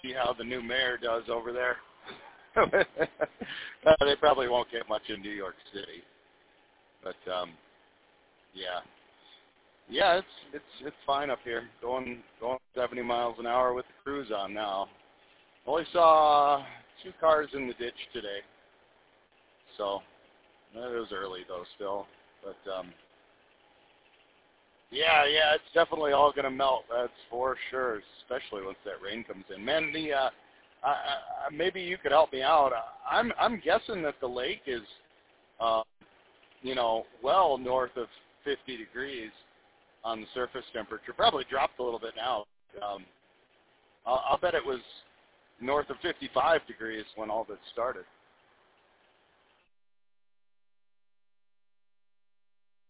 see how the new mayor does over there. They probably won't get much in New York City, but yeah, it's fine up here. Going 70 miles an hour with the cruise on now. Only saw 2 cars in the ditch today, so it was early though still, but yeah, it's definitely all gonna melt. That's for sure, especially once that rain comes in. Man, maybe you could help me out. I'm guessing that the lake is, well north of 50 degrees on the surface temperature. Probably dropped a little bit now. I'll bet it was north of 55 degrees when all this started.